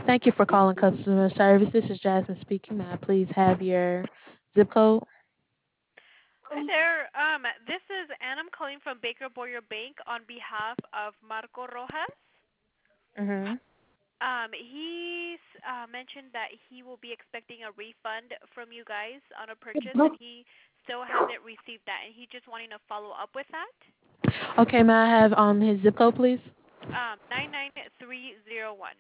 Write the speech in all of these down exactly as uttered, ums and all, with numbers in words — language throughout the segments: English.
Thank you for calling customer service. This is Jasmine speaking. May I please have your zip code? Hi there. Um, this is Ann. I'm calling from Baker Boyer Bank on behalf of Marco Rojas. Mm-hmm. Um, he uh, mentioned that he will be expecting a refund from you guys on a purchase, and he still hasn't received that, and he just wanting to follow up with that. Okay, may I have um his zip code, please? Um, nine nine three zero one.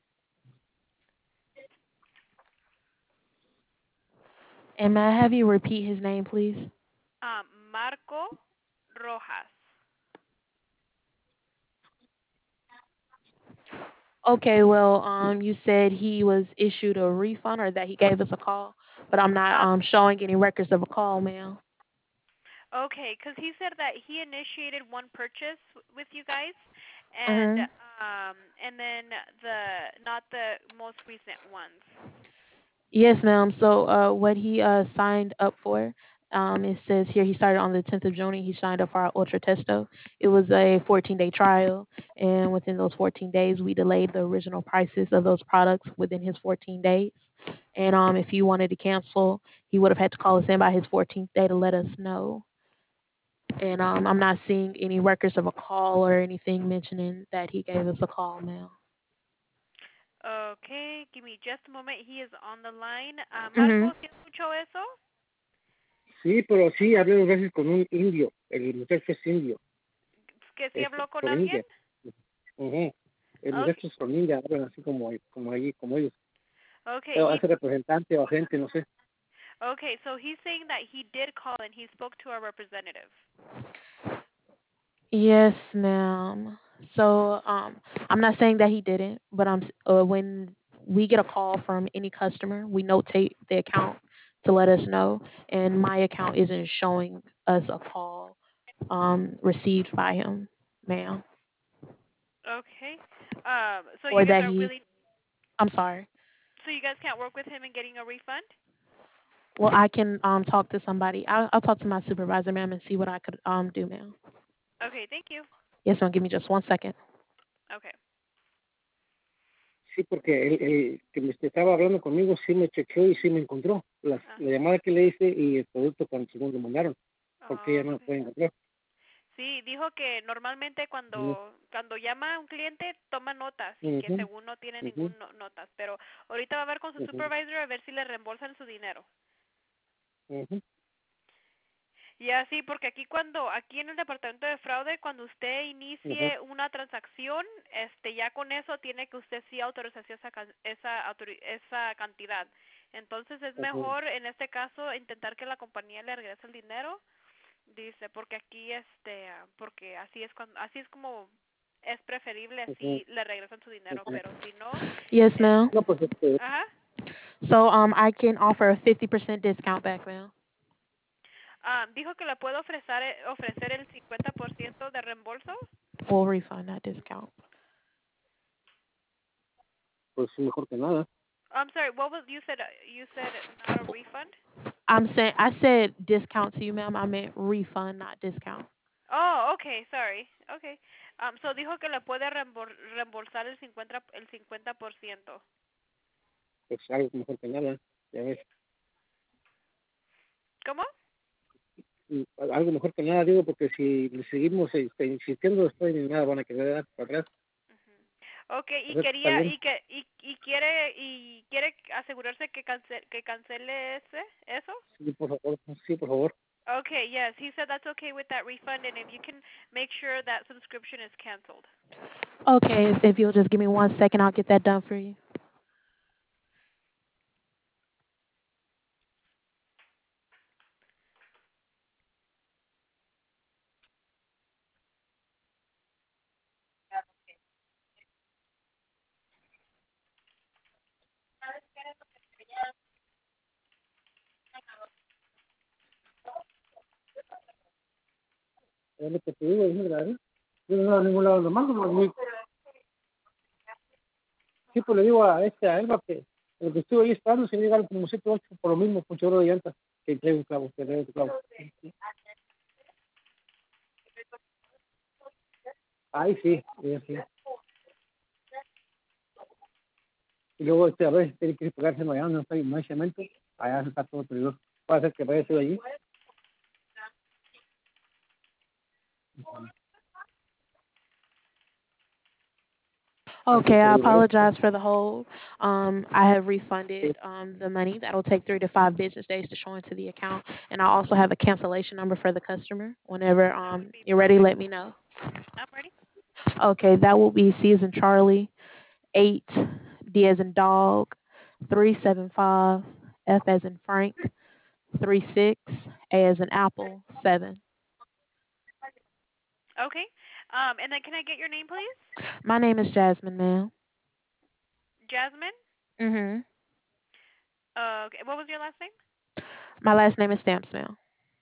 And may I have you repeat his name, please? Um, Marco Rojas. Okay, well, um, you said he was issued a refund or that he gave us a call, but I'm not Um, um showing any records of a call, ma'am. okay, because he said that he initiated one purchase w- with you guys, and Mm-hmm. um, and then the not the most recent ones. Yes, ma'am. So, uh, what he uh signed up for, um, it says here he started on the tenth of June. And he signed up for our Ultra Testo. It was a fourteen day trial, and within those fourteen days, we delayed the original prices of those products within his fourteen days. And um, if he wanted to cancel, he would have had to call us in by his fourteenth day to let us know. And um, I'm not seeing any records of a call or anything mentioning that he gave us a call, ma'am. Okay, give me just a moment. He is on the line. Uh, Mm-hmm. Marco, ¿sí escuchó eso? Sí, pero sí hablé dos veces con un indio. El muchacho es indio. ¿Que sí Es habló con con alguien? India. Ujú. El Okay, muchacho es con India, hablan así como, como allí, como ellos. okay, Pero he hace representante o agente, no sé. okay. So he's saying that he did call and he spoke to our representative. Yes, ma'am. So, um, I'm not saying that he didn't, but I'm s- uh, when we get a call from any customer, we notate the account to let us know, and my account isn't showing us a call um received by him, ma'am, Okay. Um, so you or guys that aren't he. willing. I'm sorry. So you guys can't work with him in getting a refund? Well, I can um talk to somebody. I'll, I'll talk to my supervisor, ma'am, and see what I could um do, ma'am. Okay, thank you. Yes, ma'am. Give me just one second. Okay. Sí, porque el, el que me estaba hablando conmigo sí me chequeó y sí me encontró. Las, Uh, la llamada que le hice y el producto con según lo mandaron. Porque ella no lo okay. puede encontrar. Sí, dijo que normalmente Ujú, cuando cuando llama a un cliente toma notas y que ujú, según no tiene ujú, ningún no- notas, pero ahorita va a ver con su ujú, supervisor a ver si le reembolsan su dinero. ujú, Y así, porque aquí cuando, aquí en el departamento de fraude, cuando usted ujú, inicie una transacción, este, ya con eso tiene que usted sí autorización esa, can- esa, autori- esa cantidad. Entonces es ujú, mejor en este caso intentar que la compañía le regrese el dinero, dice, porque aquí, este, ah, porque así es cuando, así es como es preferible ujú, así le regresan su dinero, ujú. pero si no, Yes, es, ma'am. No, pues este, ajá. So, um, I can offer a fifty percent discount back, ma'am. Ah, dijo que le puedo ofrecer ofrecer el cincuenta por ciento de reembolso. Full refund, not discount. pues mejor que nada. I'm sorry. What was you said? uh, You said not a refund. I'm saying I said discount to you, ma'am. I meant refund, not discount. Oh, okay. Sorry. Okay. Um, so dijo que le puede reembol- reembolsar el cincuenta el cincuenta por ciento. Pues algo mejor que nada. Ya ves. ¿Cómo? Y algo mejor que nada, digo, porque si le seguimos este, insistiendo después ni nada van a querer dar para atrás. Ujú. Okay. Y Entonces, está quería bien. y que y, y quiere y quiere asegurarse que cancele que cancele ese eso. Sí, por favor. Sí, por favor. Okay. Yes. He said that's okay with that refund, and if you can make sure that subscription is canceled. Okay, if, if you'll just give me one second, I'll get that done for you. Es lo que te digo, es verdad, ¿eh? Yo no a ningún lado lo mando, porque muy- sí, pues le digo a este, a Elba, que lo que estuve ahí esperando, si llega como siete ocho por lo mismo, con chorro de llanta, que trae un clavo, que trae un clavo. Ay, sí, sí, sí. y luego este, a veces tiene que pegarse allá, no, hay, no hay cemento, allá está todo peligroso. Puede ser que vaya a ser allí. Así Okay, I peligroso. apologize for the hold. Um, I have refunded um, the money. That'll take three to five business days to show into the account. And I also have a cancellation number for the customer. Whenever That um, would be you're ready, perfect. let me know. I'm ready. Okay, that will be C as in Charlie, eight, D as in dog, three seven five, F as in Frank, three six, A as in apple, seven. Okay. Um, and then can I get your name, please? My name is Jasmine, ma'am. Jasmine. Mhm. Uh, okay. What was your last name? My last name is Stamps, ma'am.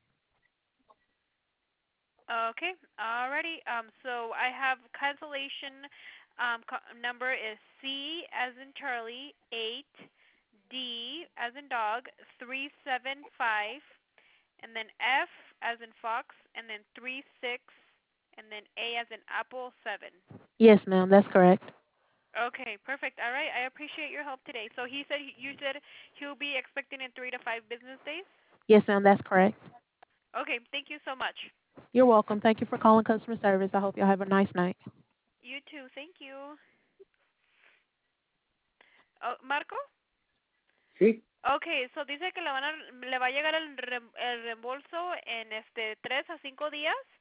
Okay. Alrighty. Um, so I have cancellation um, co- number is C as in Charlie, eight, D as in dog, three seven five, and then F as in fox, and then three six, and then A as in apple, seven. Yes, ma'am. That's correct. Okay, perfect. All right. I appreciate your help today. So he said you said he'll be expecting in three to five business days. Yes, ma'am. That's correct. Okay. Thank you so much. You're welcome. Thank you for calling customer service. I hope y'all have a nice night. You too. Thank you. Oh, Marco. Sí, Okay, so dice que le van a, le va a llegar el, rem- el reembolso en este tres a cinco días.